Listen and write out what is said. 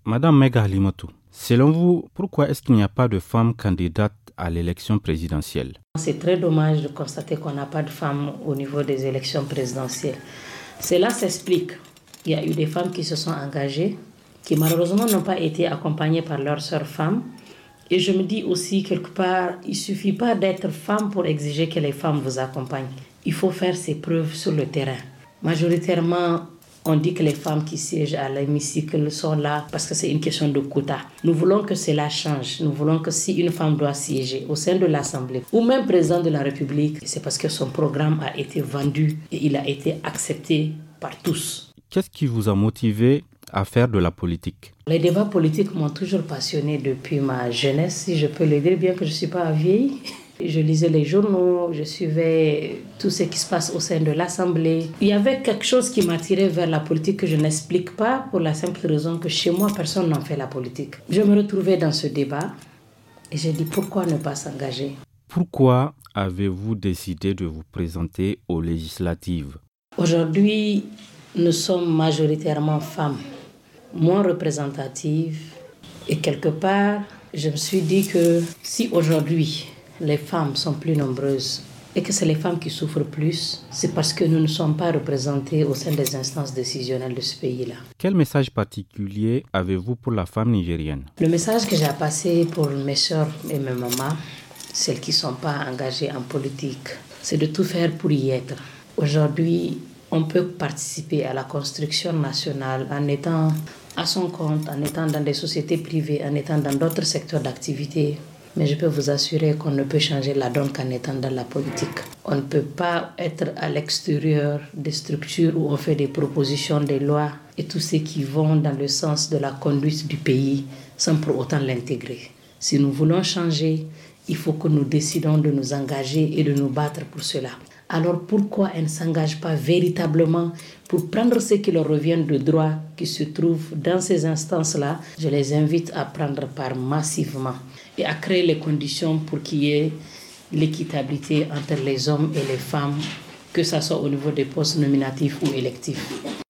Madame Mega Halimoto, selon vous, pourquoi est-ce qu'il n'y a pas de femmes candidates à l'élection présidentielle? C'est très dommage de constater qu'on n'a pas de femmes au niveau des élections présidentielles. Cela s'explique. Il y a eu des femmes qui se sont engagées, qui malheureusement n'ont pas été accompagnées par leurs sœurs femmes. Et je me dis aussi, quelque part, il ne suffit pas d'être femme pour exiger que les femmes vous accompagnent. Il faut faire ses preuves sur le terrain. Majoritairement, on dit que les femmes qui siègent à l'hémicycle sont là parce que c'est une question de quota. Nous voulons que cela change. Nous voulons que si une femme doit siéger au sein de l'Assemblée ou même président de la République, c'est parce que son programme a été vendu et il a été accepté par tous. Qu'est-ce qui vous a motivé à faire de la politique? Les débats politiques m'ont toujours passionnée depuis ma jeunesse, si je peux le dire, bien que je ne suis pas vieille. Je lisais les journaux, je suivais tout ce qui se passe au sein de l'Assemblée. Il y avait quelque chose qui m'attirait vers la politique que je n'explique pas pour la simple raison que chez moi, personne n'en fait la politique. Je me retrouvais dans ce débat et j'ai dit pourquoi ne pas s'engager? Pourquoi avez-vous décidé de vous présenter aux législatives? Aujourd'hui, nous sommes majoritairement femmes, moins représentatives. Et quelque part, je me suis dit que si aujourd'hui, les femmes sont plus nombreuses et que c'est les femmes qui souffrent plus, c'est parce que nous ne sommes pas représentées au sein des instances décisionnelles de ce pays-là. Quel message particulier avez-vous pour la femme nigérienne? Le message que j'ai à passer pour mes soeurs et mes mamans, celles qui ne sont pas engagées en politique, c'est de tout faire pour y être. Aujourd'hui, on peut participer à la construction nationale en étant à son compte, en étant dans des sociétés privées, en étant dans d'autres secteurs d'activité. Mais je peux vous assurer qu'on ne peut changer la donne qu'en étant dans la politique. On ne peut pas être à l'extérieur des structures où on fait des propositions, des lois et tout ce qui vont dans le sens de la conduite du pays sans pour autant l'intégrer. Si nous voulons changer, il faut que nous décidons de nous engager et de nous battre pour cela. Alors pourquoi elles ne s'engagent pas véritablement pour prendre ce qui leur revient de droit qui se trouve dans ces instances-là? Je les invite à prendre part massivement et à créer les conditions pour qu'il y ait l'équitabilité entre les hommes et les femmes, que ce soit au niveau des postes nominatifs ou électifs.